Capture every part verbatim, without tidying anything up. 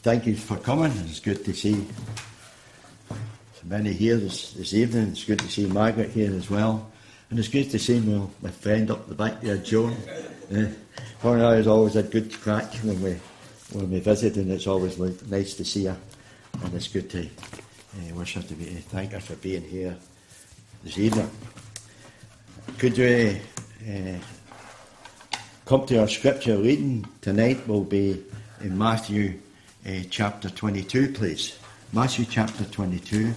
thank you for coming. It's good to see so many here this, this evening. It's good to see Margaret here as well. And it's good to see my, my friend up the back there, Joan. Uh, her and I has always had good crack when we when we visit, and it's always like, nice to see her. And it's good to uh, wish her to be, thank her for being here this evening. Could you uh, come to our scripture reading tonight? Will be in Matthew uh, chapter twenty-two, please. Matthew chapter twenty-two.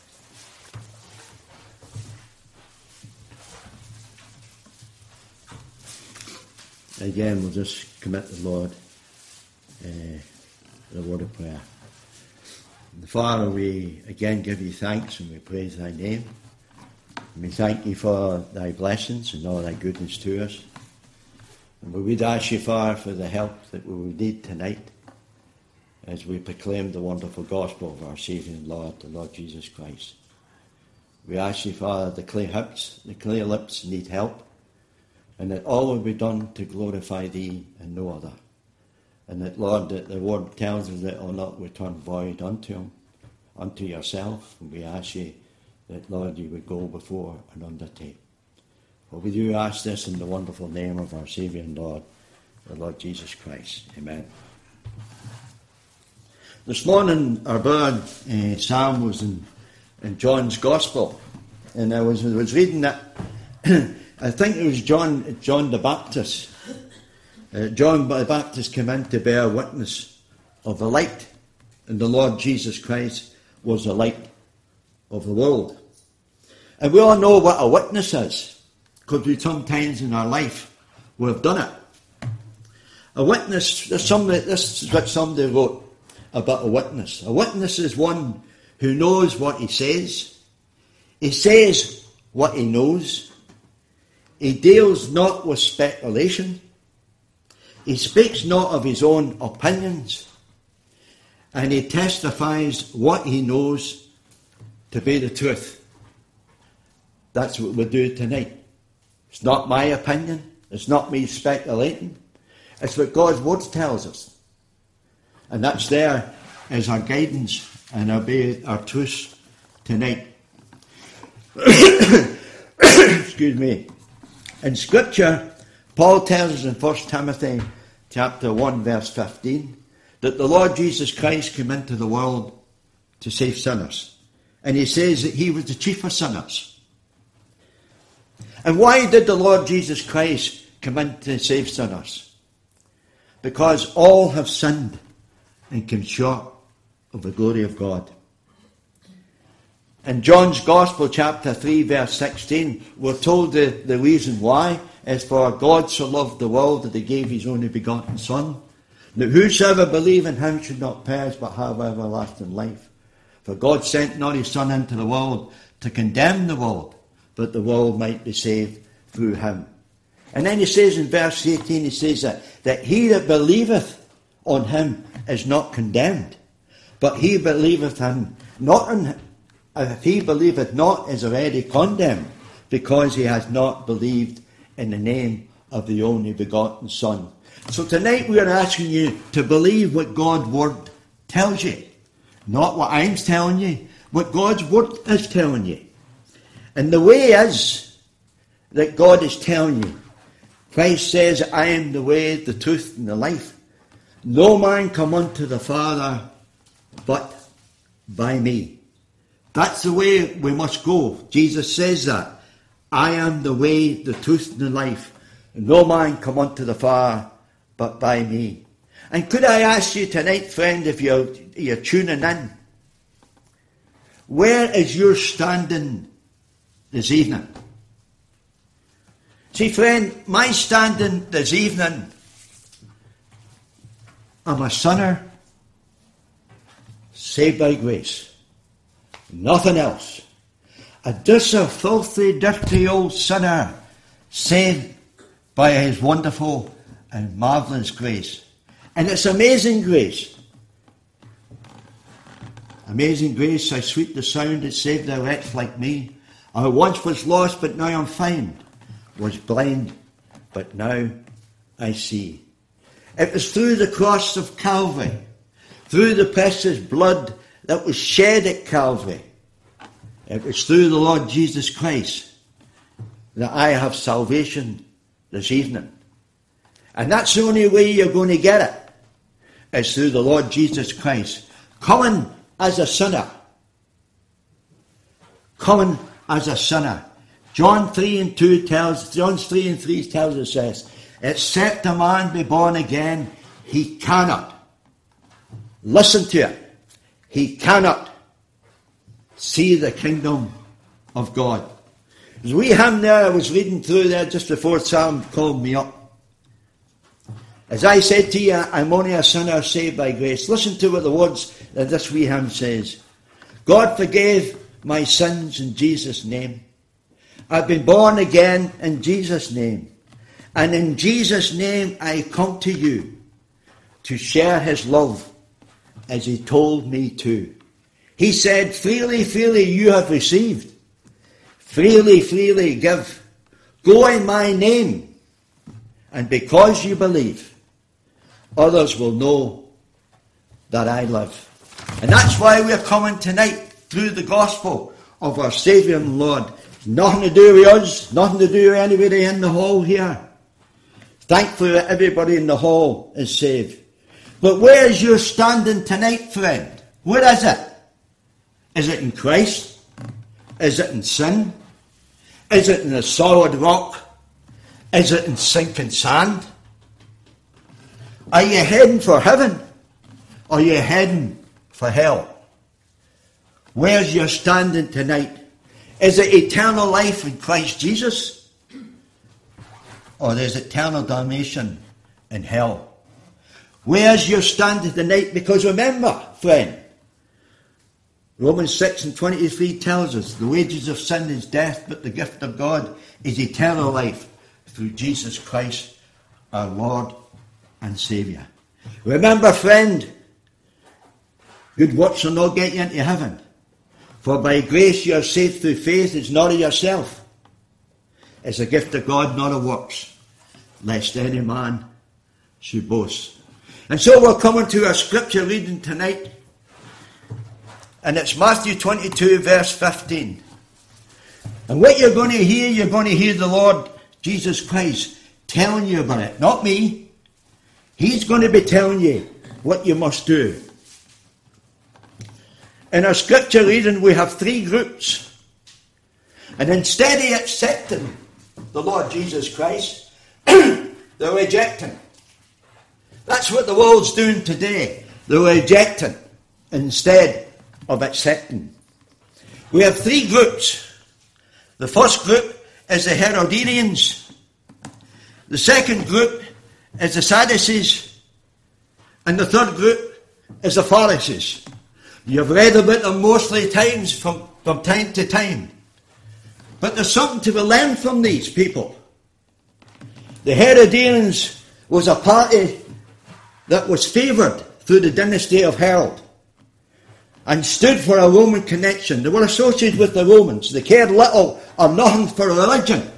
Again, we'll just commit the Lord uh, the word of prayer. And Father, we again give you thanks and we praise thy name. And we thank you for thy blessings and all thy goodness to us. And we would ask you, Father, for the help that we will need tonight as we proclaim the wonderful gospel of our Saviour and Lord, the Lord Jesus Christ. We ask you, Father, the clear lips, the clear lips need help, and that all will be done to glorify thee and no other. And that, Lord, that the word tells us that it will not return void unto him, unto yourself. And we ask you that, Lord, you would go before and undertake. For we do ask this in the wonderful name of our Saviour and Lord, the Lord Jesus Christ. Amen. This morning, our bird uh, psalm was in, in John's Gospel. And I was, I was reading that... I think it was John John the Baptist. Uh, John the Baptist came in to bear witness of the light, and the Lord Jesus Christ was the light of the world. And we all know what a witness is, because we sometimes in our life we have done it. A witness, somebody, this is what somebody wrote about a witness. A witness is one who knows what he says. He says what he knows. He deals not with speculation. He speaks not of his own opinions. And he testifies what he knows to be the truth. That's what we do tonight. It's not my opinion. It's not me speculating. It's what God's word tells us. And that's there as our guidance and our, our truth tonight. Excuse me. In Scripture, Paul tells us in First Timothy chapter one, verse fifteen, that the Lord Jesus Christ came into the world to save sinners. And he says that he was the chief of sinners. And why did the Lord Jesus Christ come in to save sinners? Because all have sinned and come short of the glory of God. In John's Gospel, chapter three, verse sixteen, we're told the, the reason why is for God so loved the world that he gave his only begotten Son, that whosoever believe in him should not perish but have everlasting life. For God sent not his Son into the world to condemn the world, but the world might be saved through him. And then he says in verse eighteen, he says that, that he that believeth on him is not condemned, but he believeth him not on him. If he believeth not, is already condemned, because he has not believed in the name of the only begotten Son. So tonight we are asking you to believe what God's word tells you. Not what I'm telling you, what God's word is telling you. And the way is that God is telling you. Christ says, I am the way, the truth, and the life. No man come unto the Father but by me. That's the way we must go. Jesus says that. I am the way, the truth, and the life. No man come unto the Father but by me. And could I ask you tonight, friend, if you're, you're tuning in, where is your standing this evening? See, friend, my standing this evening, I'm a sinner saved by grace. Nothing else. A just a filthy, dirty old sinner saved by his wonderful and marvellous grace. And it's amazing grace. Amazing grace, how sweet the sound that saved a wretch like me. I once was lost, but now I'm found. Was blind, but now I see. It was through the cross of Calvary, through the precious blood that was shed at Calvary. It was through the Lord Jesus Christ that I have salvation this evening. And that's the only way you're going to get it, is through the Lord Jesus Christ. Coming as a sinner. Coming as a sinner. John three and two tells, John three and three tells us this, except a man be born again, he cannot. Listen to it. He cannot see the kingdom of God. As we hymn there, I was reading through there just before Sam called me up. As I said to you, I'm only a sinner saved by grace. Listen to what the words that this wee hymn says. God forgave my sins in Jesus' name. I've been born again in Jesus' name. And in Jesus' name I come to you to share his love as he told me to. He said, freely, freely you have received. Freely, freely give. Go in my name. And because you believe, others will know that I live. And that's why we're coming tonight through the gospel of our Saviour and Lord. Nothing to do with us, nothing to do with anybody in the hall here. Thankfully that everybody in the hall is saved. But where is your standing tonight, friend? Where is it? Is it in Christ? Is it in sin? Is it in a solid rock? Is it in sinking sand? Are you heading for heaven? Or are you heading for hell? Where's your standing tonight? Is it eternal life in Christ Jesus? Or is it eternal damnation in hell? Where's your standing tonight? Because remember, friend, Romans six and twenty-three tells us the wages of sin is death, but the gift of God is eternal life through Jesus Christ, our Lord and Saviour. Remember, friend, good works will not get you into heaven. For by grace you are saved through faith. It's not of yourself. It's a gift of God, not of works, lest any man should boast. And so we're coming to our scripture reading tonight. And it's Matthew twenty-two, verse fifteen. And what you're going to hear, you're going to hear the Lord Jesus Christ telling you about it. Not me. He's going to be telling you what you must do. In our scripture reading, we have three groups. And instead of accepting the Lord Jesus Christ, they're rejecting. That's what the world's doing today. They're rejecting instead of accepting. We have three groups. The first group is the Herodians. The second group is the Sadducees. And the third group is the Pharisees. You've read about them mostly times from, from time to time. But there's something to be learned from these people. The Herodians was a party that was favoured through the dynasty of Herod and stood for a Roman connection. They were associated with the Romans. They cared little or nothing for religion.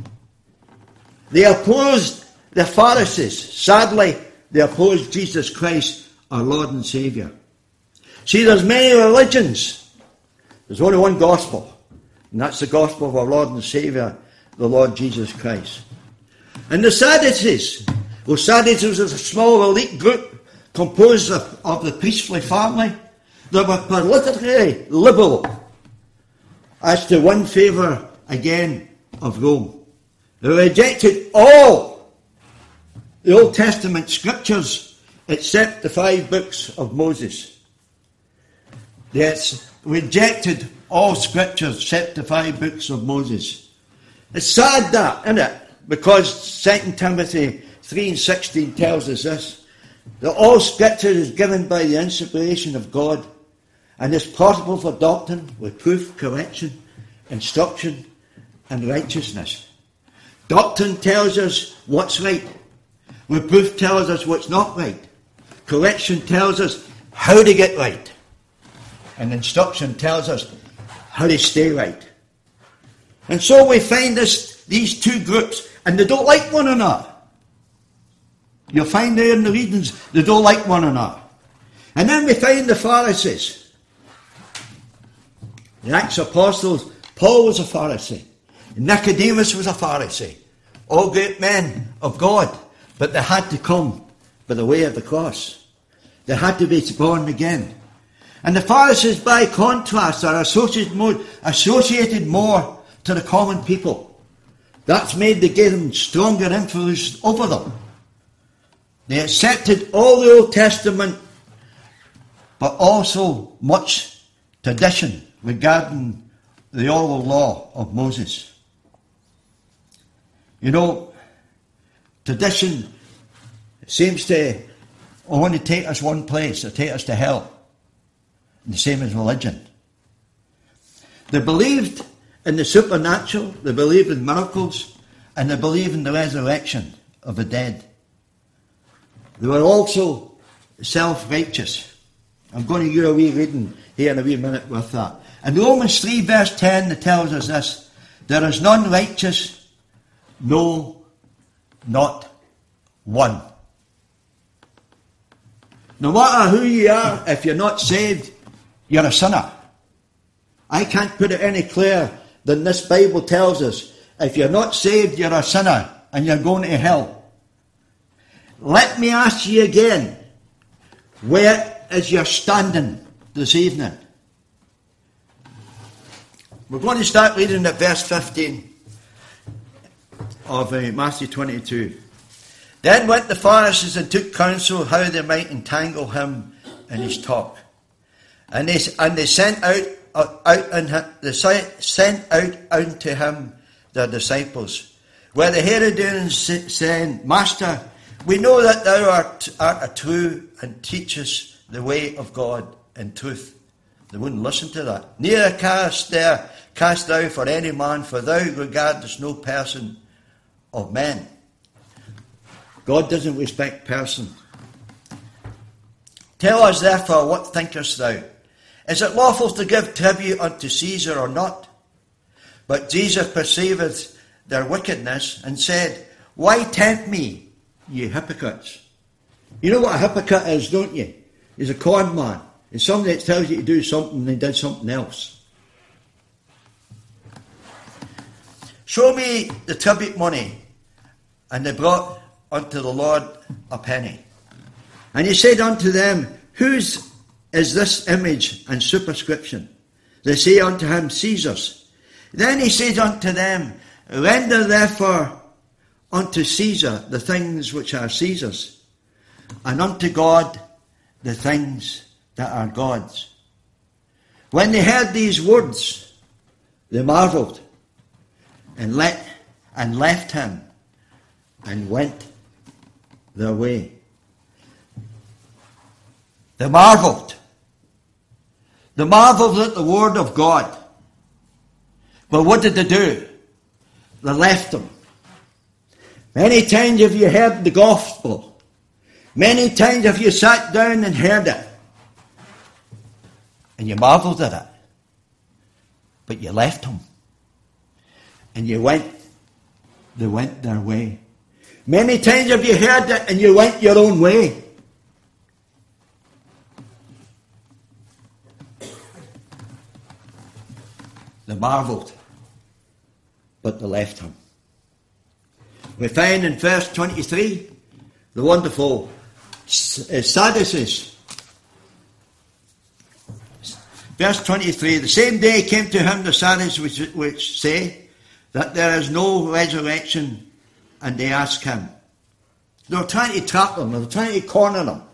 They opposed the Pharisees. Sadly, they opposed Jesus Christ, our Lord and Saviour. See, there's many religions. There's only one gospel. And that's the gospel of our Lord and Saviour, the Lord Jesus Christ. And the Sadducees. Well, Sadducees was a small elite group composed of, of the priestly family. They were politically liberal as to one favour, again, of Rome. They rejected all the Old Testament scriptures except the five books of Moses. They rejected all scriptures except the five books of Moses. It's sad that, isn't it? Because Second Timothy three and sixteen tells us this, that all scripture is given by the inspiration of God and is profitable for doctrine, reproof, correction, instruction, and righteousness. Doctrine tells us what's right. Reproof tells us what's not right. Correction tells us how to get right. And instruction tells us how to stay right. And so we find this, these two groups, and they don't like one another. You'll find there in the readings, they don't like one another. And then we find the Pharisees. The Acts of Apostles, Paul was a Pharisee. Nicodemus was a Pharisee. All great men of God. But they had to come by the way of the cross. They had to be born again. And the Pharisees, by contrast, are associated more, associated more to the common people. That's made they give them stronger influence over them. They accepted all the Old Testament, but also much tradition regarding the oral law of Moses. You know, tradition seems to only take us one place, it takes us to hell. The same as religion. They believed in the supernatural, they believed in miracles, and they believed in the resurrection of the dead. They were also self-righteous. I'm going to do a wee reading here in a wee minute with that. In Romans three verse ten, it tells us this: there is none righteous, no, not one. No matter who you are, if you're not saved, you're a sinner. I can't put it any clearer than this Bible tells us. If you're not saved, you're a sinner and you're going to hell. Let me ask you again, where is your standing this evening? We're going to start reading at verse fifteen of uh, Matthew twenty-two. Then went the Pharisees and took counsel how they might entangle him in his talk. And they and they sent out uh, out and they sent out unto him their disciples, where the Herodians saying, Master, we know that thou art, art a true and teachest the way of God in truth. They wouldn't listen to that. Neither cast there cast thou for any man, for thou regardest no person of men. God doesn't respect person. Tell us therefore, what thinkest thou? Is it lawful to give tribute unto Caesar or not? But Jesus perceiveth their wickedness and said, Why tempt me, ye hypocrites? You know what a hypocrite is, don't you? He's a con man. It's somebody that tells you to do something and they did something else. Show me the tribute money. And they brought unto the Lord a penny. And he said unto them, Whose is this image and superscription? They say unto him, Caesar's. Then he said unto them, Render therefore unto Caesar the things which are Caesar's, and unto God the things that are God's. When they heard these words, they marvelled, and let and left him, and went their way. They marvelled. They marvelled at the word of God. But what did they do? They left them. Many times have you heard the gospel. Many times have you sat down and heard it. And you marvelled at it. But you left them. And you went, they went their way. Many times have you heard it and you went your own way. They marvelled, but they left him. We find in verse twenty-three the wonderful Sadducees. Verse twenty-three, the same day came to him the Sadducees which, which say that there is no resurrection, and they ask him. They were trying to trap them, they were trying to corner them.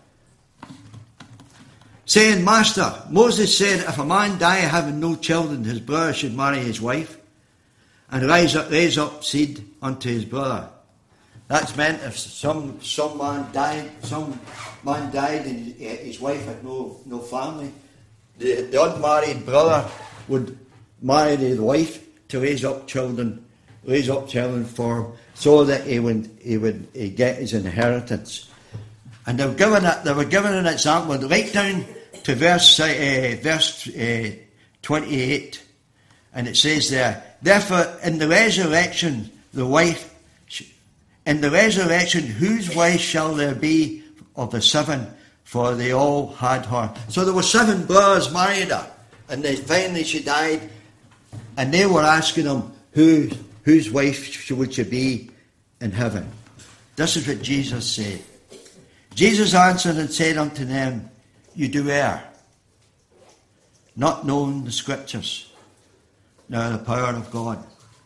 Saying, Master, Moses said, if a man die having no children, his brother should marry his wife, and raise up, raise up seed unto his brother. That's meant if some some man died, some man died and his wife had no no family, the, the unmarried brother would marry the wife to raise up children, raise up children for him, so that he would he would he get his inheritance. And they were given a, they were given an example right down to verse uh, verse uh, twenty-eight, and it says there, therefore in the resurrection the wife, in the resurrection whose wife shall there be of the seven? for they all had her. So there were seven brothers married her, and they finally she died, and they were asking him, Who, whose wife would she be in heaven? This is what Jesus said. Jesus answered and said unto them, You do err, not knowing the Scriptures, nor the power of God.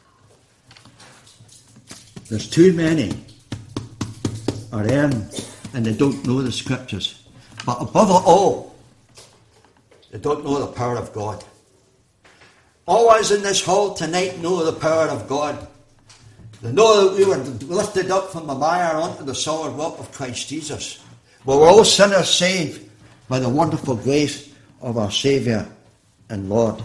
There's too many are erring, and they don't know the Scriptures. But above all, they don't know the power of God. All of us in this hall tonight know the power of God. They know that we were lifted up from the mire onto the solid rock of Christ Jesus. Well, we're all sinners saved by the wonderful grace of our Saviour and Lord.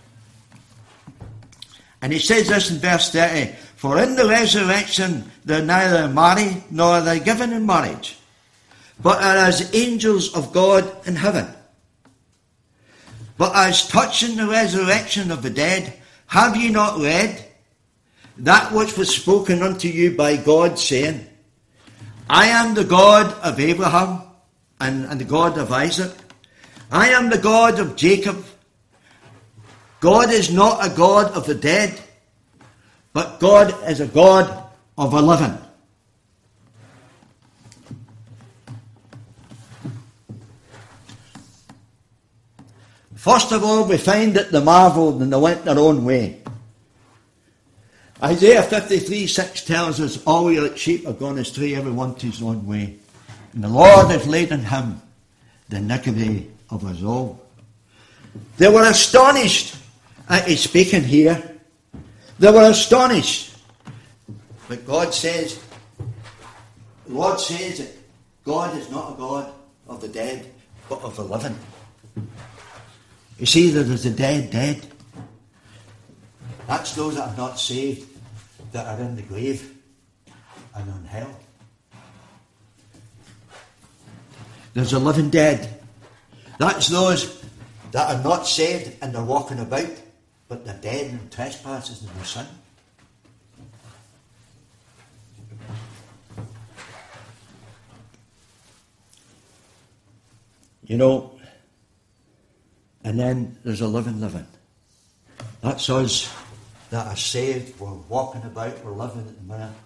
And he says this in verse thirty, For in the resurrection they're neither married nor are they given in marriage, but are as angels of God in heaven. But as touching the resurrection of the dead, have ye not read that which was spoken unto you by God, saying, I am the God of Abraham and, and the God of Isaac. I am the God of Jacob. God is not a God of the dead, but God is a God of the living. First of all, we find that they marvelled and they went their own way. Isaiah fifty-three six tells us, All we like sheep are gone astray, every one to his own way. And the Lord has laid on him the iniquity of us all. They were astonished at his speaking here. They were astonished. But God says, the Lord says that God is not a God of the dead, but of the living. You see, there is the dead dead. That's those that are not saved, that are in the grave and in hell. There's the living dead. That's those that are not saved and they're walking about, but they're dead in trespasses and their sin. You know, and then there's a living living. That's us that are saved. We're walking about, we're living at the minute.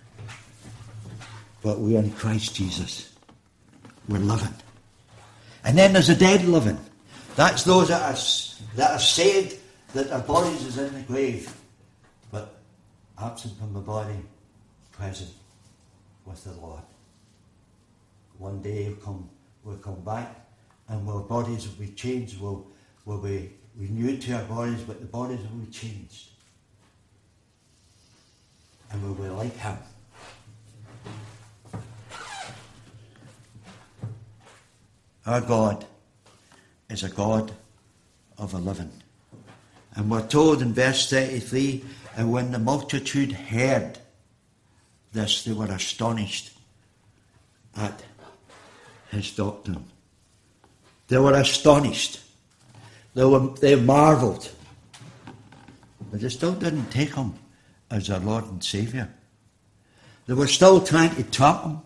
But we're in Christ Jesus. We're living. And then there's a dead living. That's those that are, that are saved, that their bodies is in the grave, but absent from the body, present with the Lord. One day he'll come, we'll come back, and our bodies will be changed, we'll, we'll be renewed to our bodies, but the bodies will be changed. And we'll be like him. Our God is a God of a living. And we're told in verse thirty-three, and when the multitude heard this, they were astonished at his doctrine. They were astonished. They were they marvelled. But they still didn't take him as their Lord and Saviour. They were still trying to trap him,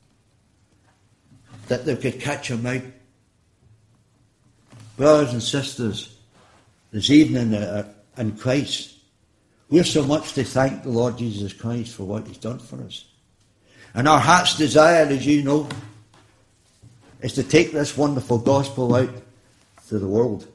that they could catch him out. Brothers and sisters, this evening uh, in Christ, we're so much to thank the Lord Jesus Christ for what he's done for us. And our heart's desire, as you know, is to take this wonderful gospel out to the world,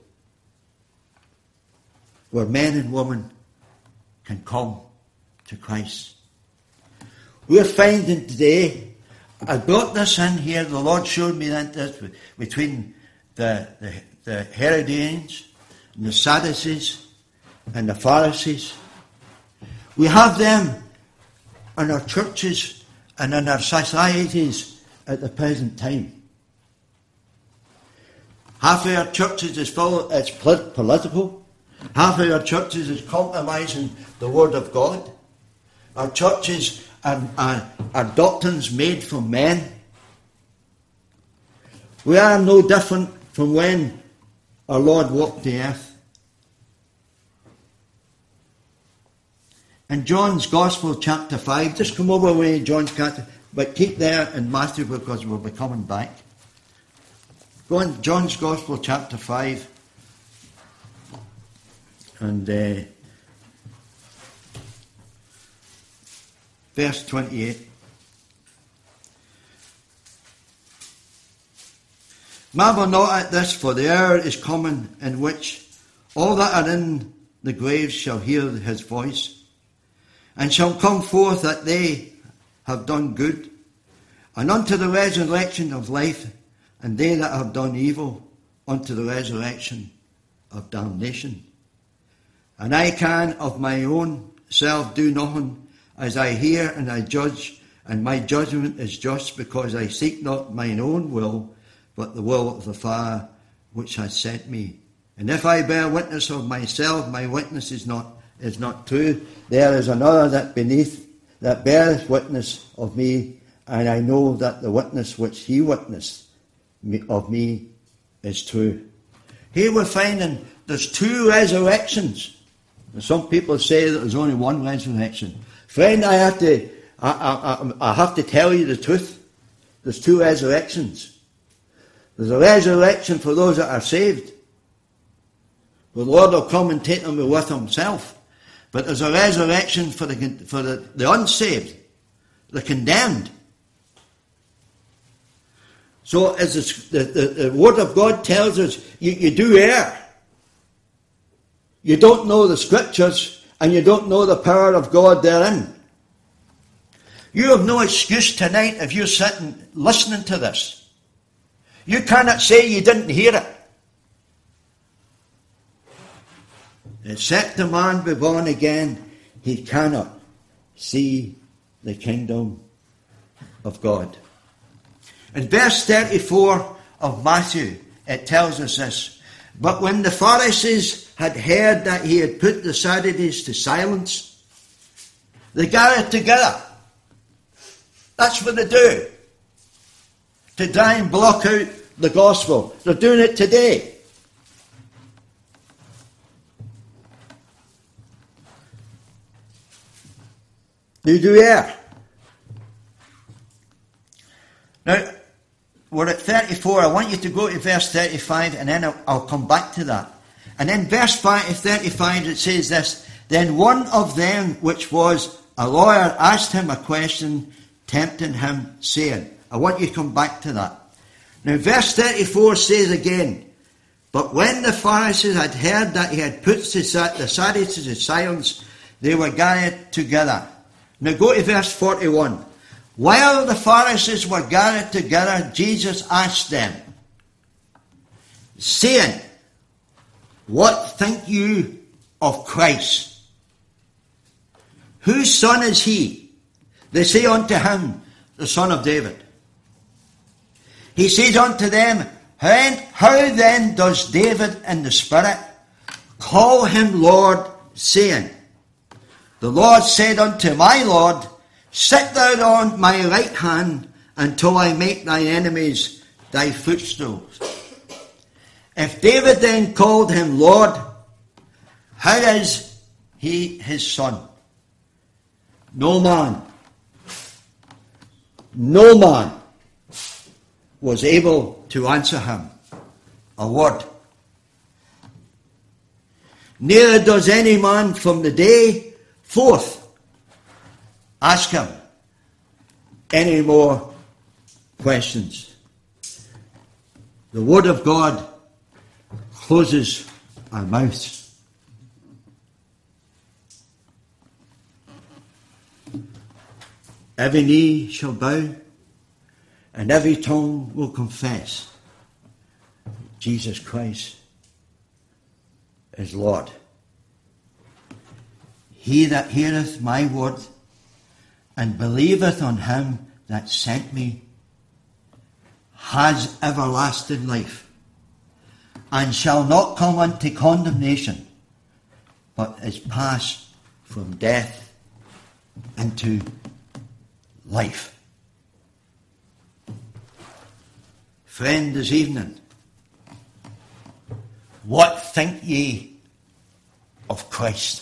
where men and women can come to Christ. We're finding today, I brought this in here, the Lord showed me that this between the, the, the Herodians and the Sadducees and the Pharisees. We have them in our churches and in our societies at the present time. Half of our churches is full, it's political. Half of our churches is compromising the Word of God. Our churches are, are, are doctrines made from men. We are no different from when our Lord walked the earth. In John's Gospel, chapter five, just come over with John's chapter, but keep there in Matthew because we'll be coming back. Go on, John's Gospel, chapter five. And uh, verse twenty-eight. Marvel not at this, for the hour is coming in which all that are in the graves shall hear his voice, and shall come forth that they have done good, and unto the resurrection of life, and they that have done evil unto the resurrection of damnation. And I can of my own self do nothing, as I hear and I judge, and my judgment is just, because I seek not mine own will, but the will of the Father which hath sent me. And if I bear witness of myself, my witness is not is not true. There is another that beneath that beareth witness of me, and I know that the witness which he witnessed of me is true. Here we're finding there's two resurrections. And some people say that there's only one resurrection. Friend, I have to I, I, I have to tell you the truth. There's two resurrections. There's a resurrection for those that are saved. The Lord will come and take them with himself. But there's a resurrection for the for the, the unsaved, the condemned. So as the, the, the Word of God tells us, you, you do err. You don't know the Scriptures, and you don't know the power of God therein. You have no excuse tonight if you're sitting listening to this. You cannot say you didn't hear it. Except the man be born again, he cannot see the kingdom of God. In verse thirty-four of Matthew, it tells us this. But when the Pharisees had heard that he had put the Sadducees to silence, they gathered together. That's what they do. To try and block out the gospel. They're doing it today. They do err. Now, we're at thirty-four. I want you to go to verse thirty-five, and then I'll, I'll come back to that. And in verse thirty-five it says this. Then one of them, which was a lawyer, asked him a question, tempting him, saying, I want you to come back to that. Now verse thirty-four says again, but when the Pharisees had heard that he had put the Sadducees to silence, they were gathered together. Now go to verse forty-one. While the Pharisees were gathered together, Jesus asked them, saying, what think you of Christ? Whose son is he? They say unto him, the son of David. He says unto them, how then does David in the Spirit call him Lord, saying, the Lord said unto my Lord, sit thou on my right hand until I make thy enemies thy footstools. If David then called him Lord, how is he his son? No man, no man was able to answer him a word. Neither does any man from the day forth ask him any more questions. The Word of God closes our mouths. Every knee shall bow, and every tongue will confess Jesus Christ is Lord. He that heareth my word and believeth on him that sent me has everlasting life, and shall not come unto condemnation, but is passed from death into life. Friend, this evening, what think ye of Christ?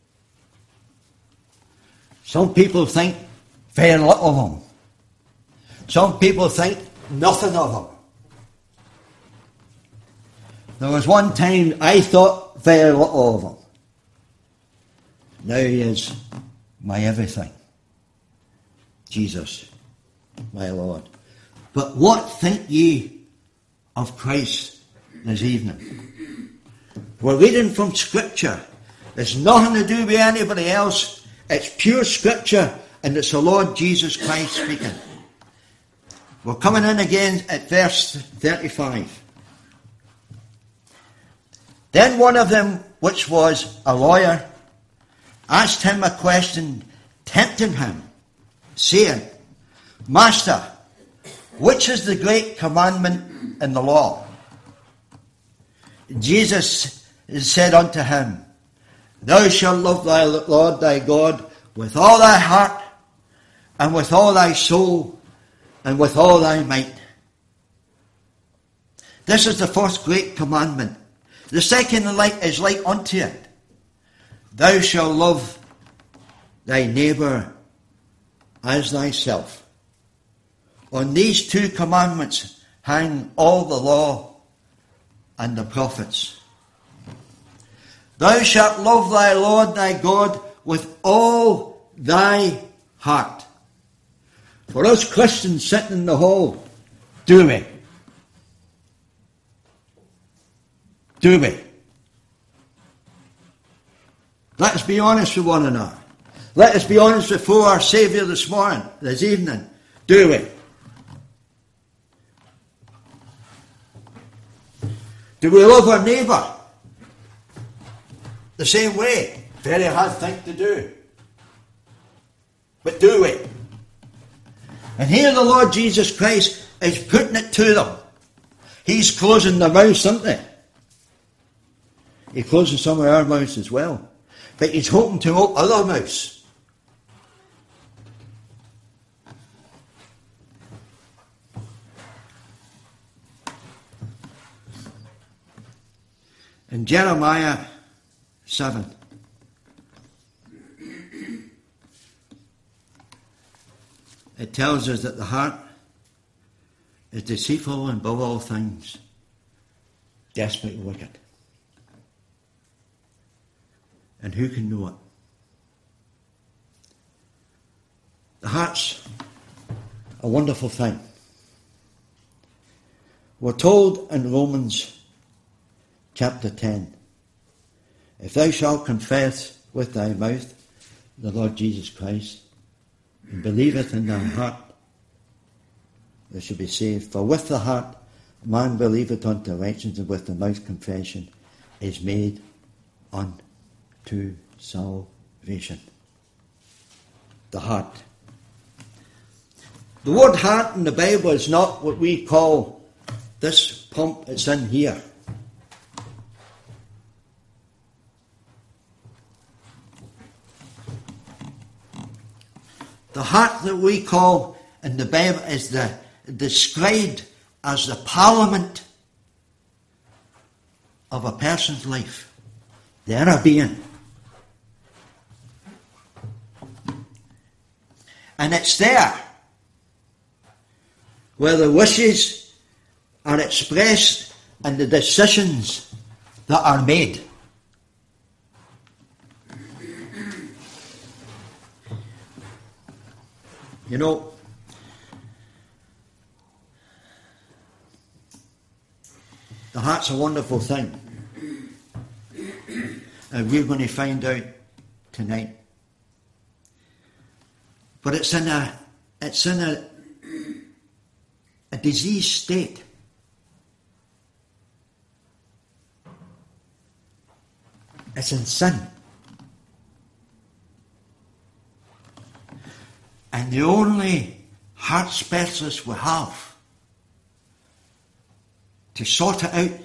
Some people think very little of him. Some people think nothing of him. There was one time I thought very little of him. Now he is my everything. Jesus, my Lord. But what think ye of Christ this evening? We're reading from Scripture. It's nothing to do with anybody else. It's pure Scripture, and it's the Lord Jesus Christ speaking. We're coming in again at verse thirty-five. Then one of them, which was a lawyer, asked him a question, tempting him, saying, Master, which is the great commandment in the law? Jesus said unto him, Thou shalt love thy Lord thy God with all thy heart, and with all thy soul, and with all thy might. This is the first great commandment. The second is like unto it. Thou shalt love thy neighbour as thyself. On these two commandments hang all the law and the prophets. Thou shalt love thy Lord thy God with all thy heart. For us Christians sitting in the hall, do we? Do we? Let us be honest with one another. Let us be honest before our Saviour this morning, this evening. Do we? Do we love our neighbour the same way? Very hard thing to do. But do we? And here the Lord Jesus Christ is putting it to them. He's closing their mouths, isn't he? He's closing some of our mouths as well. But he's hoping to open other mouths. In Jeremiah seven, it tells us that the heart is deceitful and above all things, desperately wicked. And who can know it? The heart's a wonderful thing. We're told in Romans chapter ten, if thou shalt confess with thy mouth the Lord Jesus Christ, and believeth in thy heart, thou shalt be saved. For with the heart man believeth unto righteousness, and with the mouth confession is made unto salvation. The heart. The word heart in the Bible is not what we call this pump that's in here. The heart that we call in the Bible is the, described as the parliament of a person's life, the inner being. And it's there where the wishes are expressed and the decisions that are made. You know, the heart's a wonderful thing. And we're going to find out tonight. But it's in a it's in a a diseased state. It's in sin. And the only heart specialist we have to sort it out,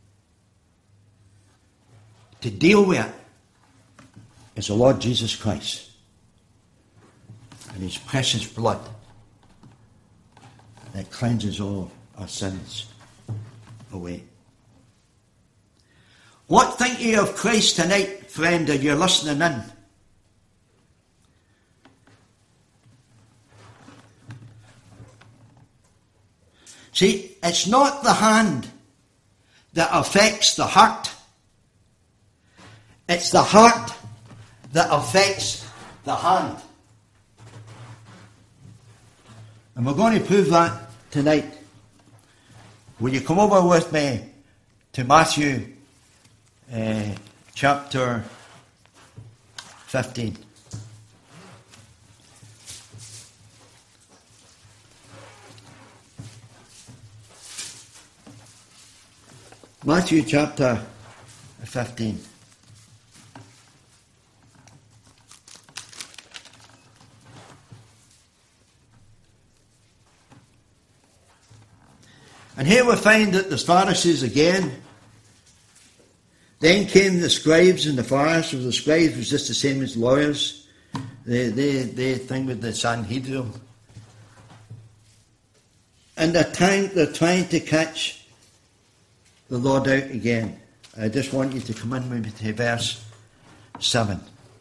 to deal with it, is the Lord Jesus Christ and his precious blood that cleanses all our sins away. What think you of Christ tonight, friend, that you're listening in? See, it's not the hand that affects the heart. It's the heart that affects the hand. And we're going to prove that tonight. Will you come over with me to Matthew uh, chapter fifteen. Matthew chapter fifteen. And here we find that the Pharisees again. Then came the scribes and the Pharisees. The scribes was just the same as lawyers. They they they think with the Sanhedrin. And they're trying they're trying to catch the Lord out again. I just want you to come in with me to verse seven.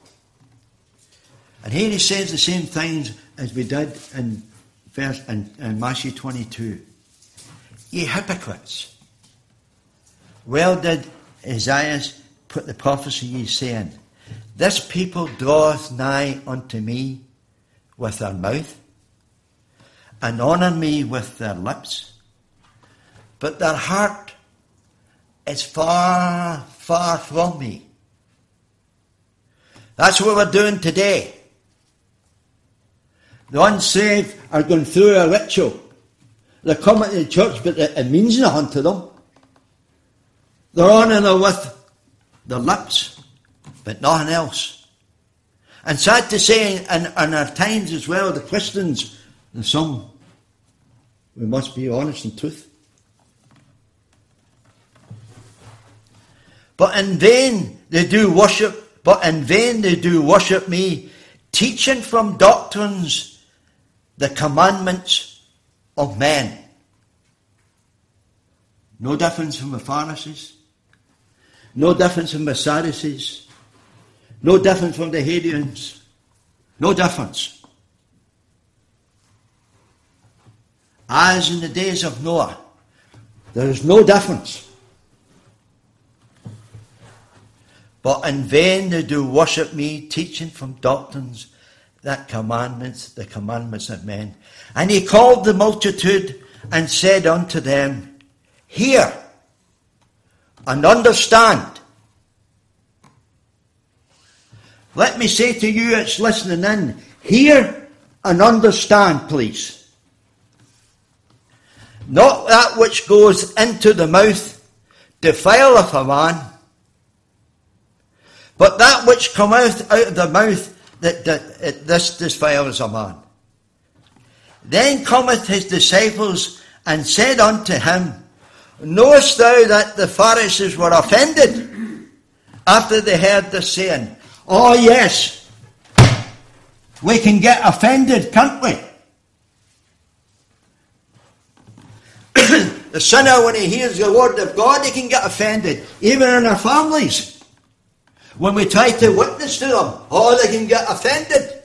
And here he says the same things as we did in verse in, in Matthew twenty-two. Ye hypocrites, well did Isaiah put the prophecy ye saying, this people draweth nigh unto me with their mouth, and honour me with their lips, but their heart is far, far from me. That's what we're doing today. The unsaved are going through a ritual. They're coming to the church, but it means nothing to them. They're honouring her with their lips, but nothing else. And sad to say, in, in our times as well, the Christians, there's some, we must be honest and truth. But in vain they do worship, but in vain they do worship me, teaching from doctrines the commandments of men. No difference from the Pharisees. No difference from the Sadducees. No difference from the Hadians. No difference. As in the days of Noah, there is no difference. But in vain they do worship me, teaching from doctrines that commandments, the commandments of men. And he called the multitude and said unto them, hear and understand. Let me say to you that's listening in, hear and understand, please. Not that which goes into the mouth defileth a man, but that which cometh out of the mouth that, that, that this defiles a man. Then cometh his disciples and said unto him, knowest thou that the Pharisees were offended after they heard this saying? Oh yes, we can get offended, can't we? The sinner, when he hears the word of God, he can get offended. Even in our families. When we try to witness to them, oh, they can get offended.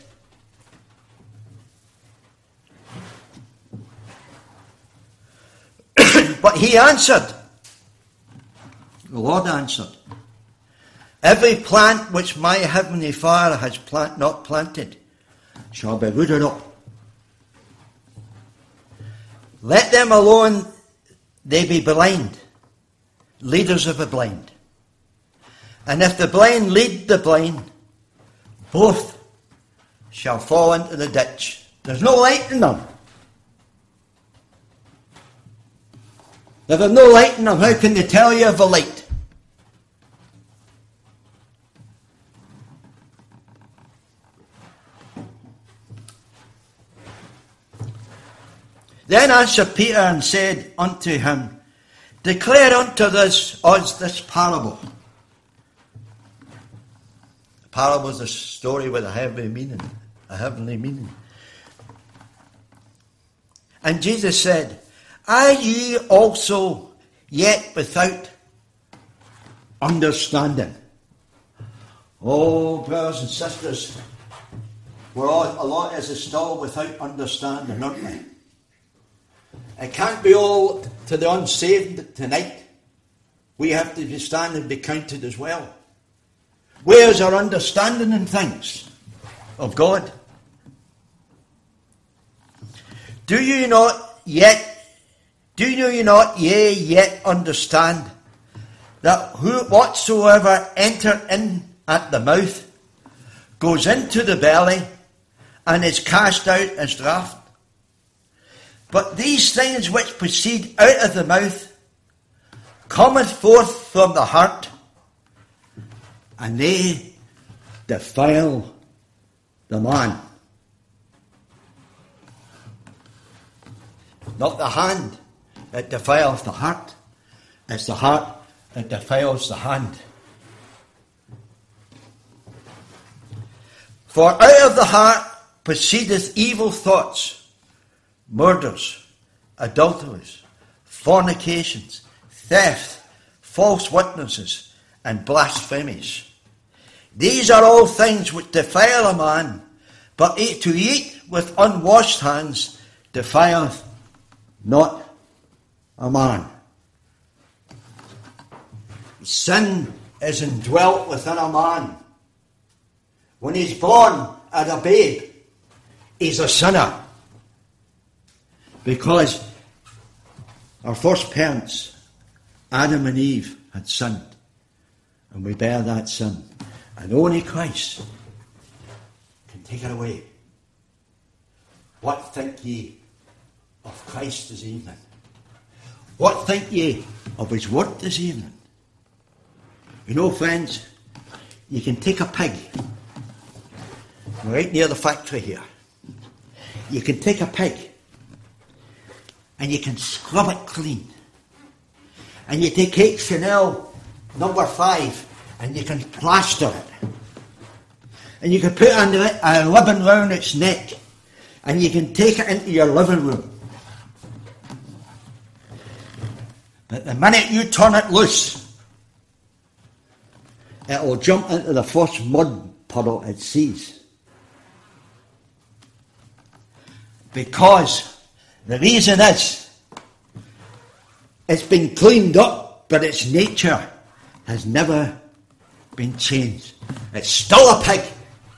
But he answered, the Lord answered, every plant which my heavenly Father has plant, not planted shall be rooted up. Let them alone, they be blind, leaders of the blind. And if the blind lead the blind, both shall fall into the ditch. There's no light in them. If there's no light in them, how can they tell you of the light? Then answered Peter and said unto him, declare unto us, us this parable. The parable is a story with a heavenly meaning, a heavenly meaning. And Jesus said, are ye also yet without understanding? Oh, brothers and sisters, we're all, a lot of us still without understanding, aren't we? It can't be all to the unsaved tonight. we have to stand and be counted as well. Where's our understanding in things of God? Do you not yet, do you not yea yet understand that who whatsoever enter in at the mouth goes into the belly and is cast out as draught? But these things which proceed out of the mouth cometh forth from the heart, and they defile the man. Not the hand that defiles the heart, it's the heart that defiles the hand. For out of the heart proceedeth evil thoughts, murders, adulteries, fornications, theft, false witnesses, and blasphemies. These are all things which defile a man, but to eat with unwashed hands defileth not a man. Sin is indwelt within a man. When he's born as a babe, he's a sinner. Because our first parents, Adam and Eve, had sinned. And we bear that sin. And only Christ can take it away. What think ye of Christ this evening? What think ye of his word this evening? You know, friends, you can take a pig, right near the factory here. You can take a pig and you can scrub it clean. And you take H Chanel number five and you can plaster it. And you can put under it a ribbon round its neck and you can take it into your living room. But the minute you turn it loose, it will jump into the first mud puddle it sees. Because the reason is, it's been cleaned up, but its nature has never been changed. It's still a pig.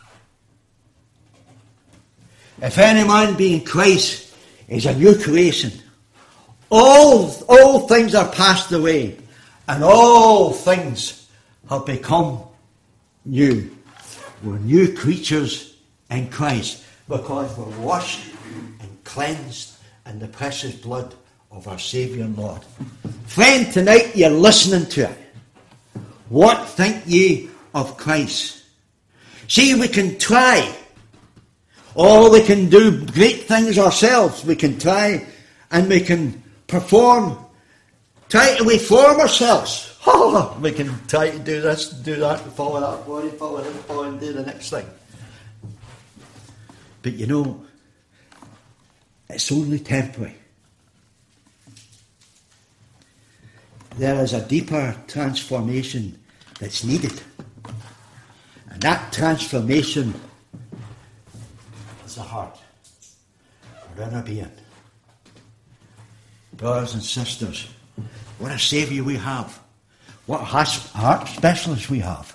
If any man be in Christ, is a new creation. All, all things are passed away, and all things have become new. We're new creatures in Christ because we're washed and cleansed in the precious blood of our Saviour and Lord. Friend, tonight you're listening to it. What think ye of Christ? See, we can try. Or we can do great things ourselves. We can try and we can perform. Try to reform ourselves. Oh, we can try to do this, do that, follow that, follow it, follow it, follow it, and do the next thing. But you know, it's only temporary. There is a deeper transformation that's needed. And that transformation is the heart, our inner being. Brothers and sisters, what a Saviour we have. What heart specialist we have.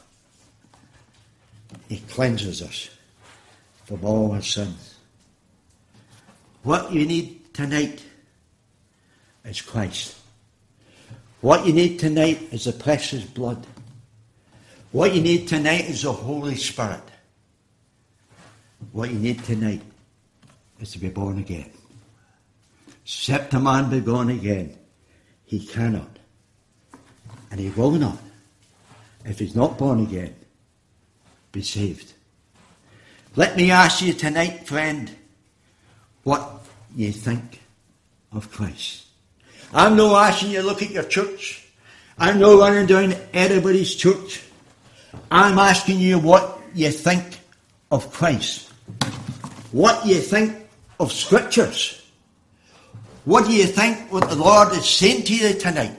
He cleanses us from all our sins. What you need tonight is Christ. What you need tonight is the precious blood. What you need tonight is the Holy Spirit. What you need tonight is to be born again. Except a man be born again, he cannot. And he will not, if he's not born again, be saved. Let me ask you tonight, friend, what you think of Christ. I'm not asking you to look at your church. I'm not running down everybody's church. I'm asking you what you think of Christ. What you think of Scriptures. What do you think what the Lord is saying to you tonight?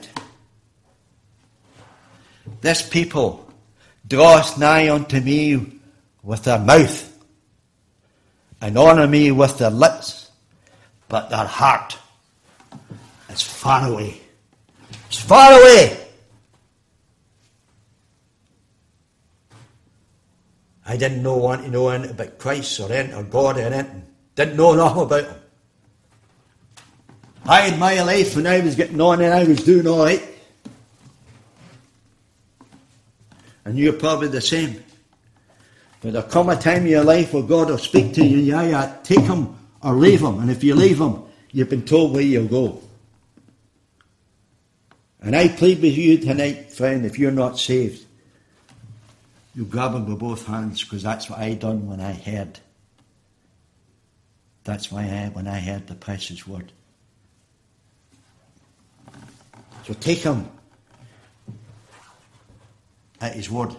This people draweth nigh unto me with their mouth, and honour me with their lips, but their heart is far away. It's far away I didn't know want to know anything about Christ or anything or God or anything. Didn't know nothing about him. I had my life when I was getting on and I was doing all right. And you're probably the same. But there'll come a time in your life where God will speak to you, yeah, yeah, take him or leave him. And if you leave him, you've been told where you'll go. And I plead with you tonight, friend, if you're not saved, you grab him with both hands, because that's what I done when I heard. That's why I, when I heard the precious word. So take him at his word.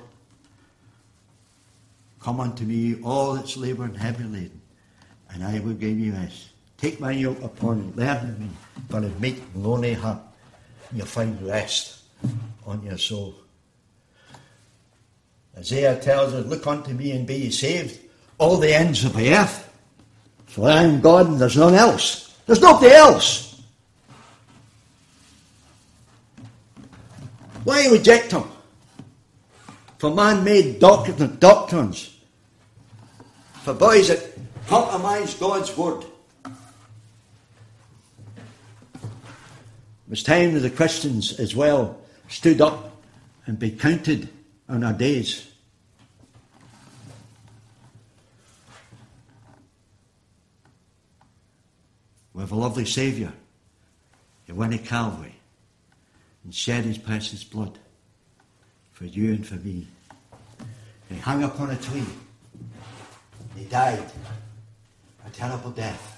Come unto me, all that's labour and heavy laden, and I will give you rest. Take my yoke upon you, learn of me, for a meek and lowly heart, and you'll find rest on your soul. Isaiah tells us, look unto me and be ye saved, all the ends of the earth. For I am God and there's none else. There's nobody else. Why reject him? For man-made doctrines. For boys that compromise God's word. It was time that the Christians as well stood up and be counted on our days. We have a lovely Saviour. He went to Calvary and shed his precious blood for you and for me. He hung upon a tree. He died a terrible death.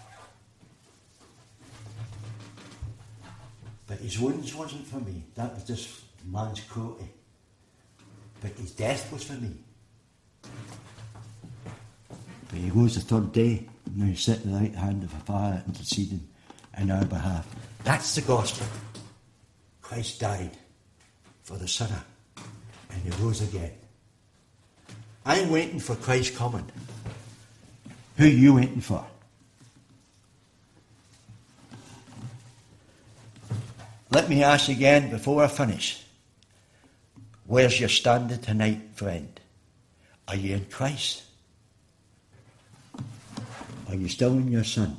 But his wounds wasn't for me. That was just man's cruelty. But his death was for me. But he rose the third day, and now he's sitting at the right hand of the Father interceding in our behalf. That's the gospel. Christ died for the sinner, and he rose again. I'm waiting for Christ coming. Who are you waiting for? Let me ask again before I finish. Where's your standing tonight, friend? Are you in Christ? Are you still in your sin?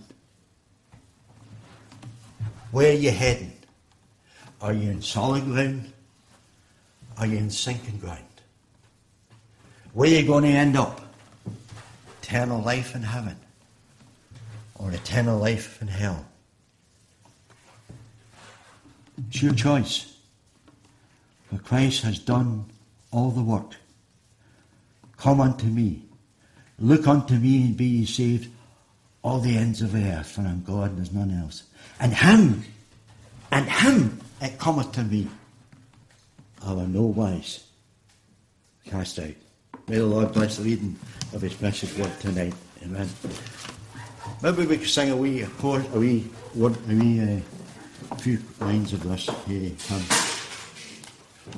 Where are you heading? Are you in solid ground? Are you in sinking ground? Where are you going to end up? Eternal life in heaven or eternal life in hell? It's your choice. For Christ has done all the work. Come unto me. Look unto me and be ye saved, all the ends of the earth, for I am God and there's none else. And him, and him it cometh to me, I will no wise cast out. May the Lord bless the reading of his precious word tonight. Amen. Maybe we could sing a wee, a, chorus, a wee, word, a wee, uh, few lines of this. Here he comes.